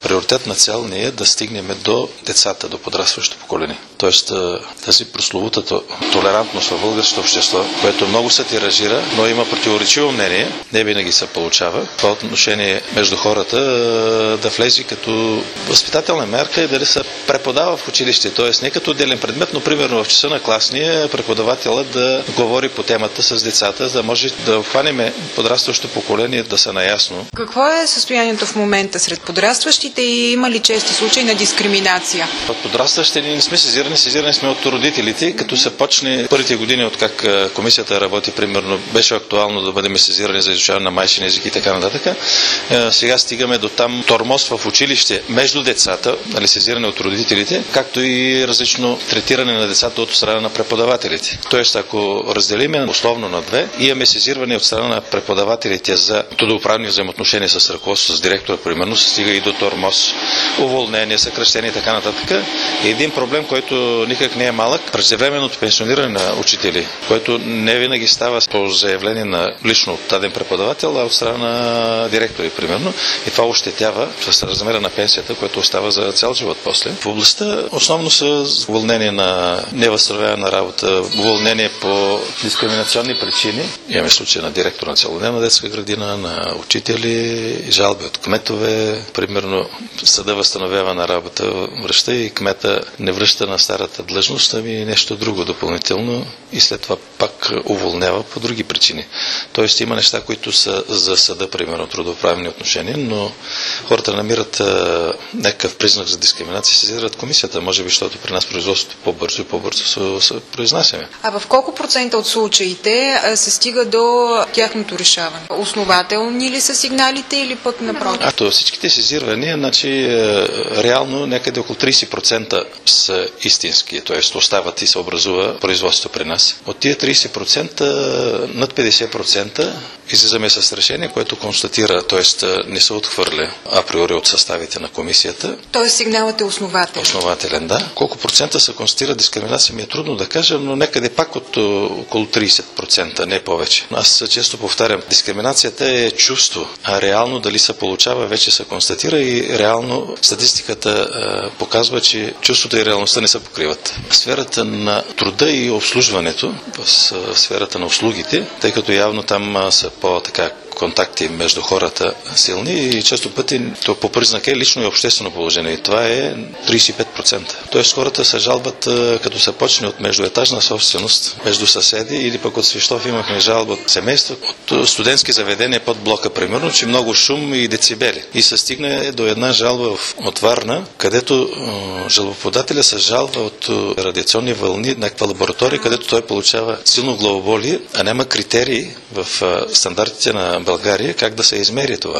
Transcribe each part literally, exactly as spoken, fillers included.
приоритетна цел не е да стигнем до децата, до подрастващото поколение. Тоест тази прословутата толерантност в българското общество, което много се тиражира, но има противоречиво мнение, не винаги се получава. Това отношение между хората да влезе като възпитателна мерка и дали се преподава в училище. Тоест не като отделен предмет, но примерно в часа на класния преподавателя да говори по темата с децата, за да може да хванем подрастващото поколение да са наясно. Какво е състоянието в момента сред подрастващите и има ли чести случаи на дискриминация? От подрастващите не сме сезирани, сезирани сме от родителите, като се почне първите години от как комисията работи, примерно беше актуално да бъдем сезирани за изучаване на майчин език и така нататък. Сега стигаме до там тормоз в училище между децата, нали, сезиране от родителите, както и различно третиране на децата от страна на преподавателите. Тоест, ако разделиме условно на две, имаме сезиране от страна на преподавателите за трудоуправни взаимоотношения с ръководство, с директора, примерно, се стига и до тормоз, уволнение, съкращение и така нататък. Един проблем, който никак не е малък, преждевременното пенсиониране на учители, което не винаги става по заявление на лично от даден преподавател, а от страна на директори, примерно. И това ощетява с размера на пенсията, което остава за цял живот после. В областта основно са уволнение на невъзстановяване на работа, уволнение по дискриминационни причини. Имаме случай на директор на целодневна детска градина, на учители, жалби от кметове. Примерно съда възстановява на работа, връща и кмета не връща на старата длъжност, ами нещо друго допълнително и след това пак уволнява по други причини. Тоест има неща, които са за съда, примерно трудоправни отношения, но хората намират а, някакъв признак за дискриминация и сезират комисията. Може би, защото при нас производството по-бързо и по-бързо се произнасяме. А в колко процента от случаите се стига до тяхното решаване? Основателни ли са сигналите или пък напротив? А то всичките сезирания, значи реално някъде около трийсет процента са истински, т.е. остават и се образува производство при нас. От тия трийсет процента над петдесет процента излизаме с решение, което констатира, т.е. не се отхвърля априори от съставите на комисията. Т.е. сигналът е основателен. Основателен, да. Колко процента се констатира дискриминация ми е трудно да кажа, но някъде пак от около трийсет процента, не повече. Аз често повтарям, дискриминацията е чувство, а реално дали се получава, вече се констатира и реално статистиката а, показва, че чувството и реалността не се покриват. В сферата на труда и обслужването, в сферата на услугите, тъй като явно там а, са по-така контакти между хората силни и често пъти то по признак е лично и обществено положение. И това е трийсет и пет процента. Тоест хората се жалбат, като се почне от междуетажна собственост, между съседи или пък от Свищов имахме жалба от семейства, от студентски заведения под блока, примерно, че много шум и децибели. И се стигне до една жалба от Варна, където жалбоподателя се жалва от радиационни вълни, някаква лаборатория, където той получава силно главоболие, а няма критерии в стандартите на България как да се измери това.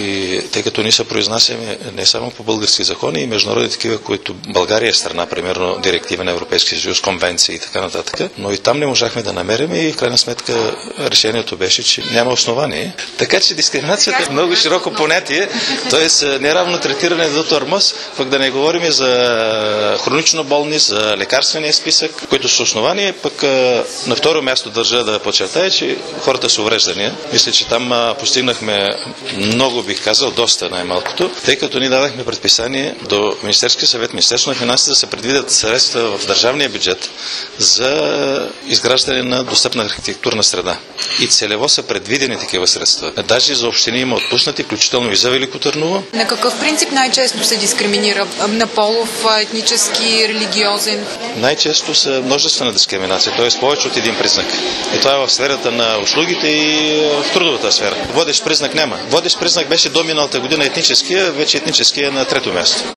И тъй като ние се произнасяме не само по български закони и международни такива, които България е страна, примерно директива на Европейския съюз, конвенции и така нататък, но и там не можахме да намерим и в крайна сметка решението беше, че няма основание. Така че дискриминацията е много широко понятие, т.е. неравно третиране до тормоз, пък да не говорим за хронично болни, за лекарствения списък, които са основания, пък на второ място държа да подчертая, че хората с увреждания, мисля, че там постигнахме много, бих казал, доста най-малкото, тъй като ни дадахме предписание до Министерския съвет, Министерство на финансите да се предвидят средства в държавния бюджет за изграждане на достъпна архитектурна среда. И целево са предвидени такива средства. Даже за общини има отпуснати, включително и за Велико Търново. На какъв принцип най-често се дискриминира? На полов, етнически, религиозен? Най-често са множествена дискриминация, т.е. повече от един признак. И това е в сферата на услугите и в трудовата сфера. Водещ признак няма. Водещ признак беше до миналата година етническия, вече етническия е на трето място.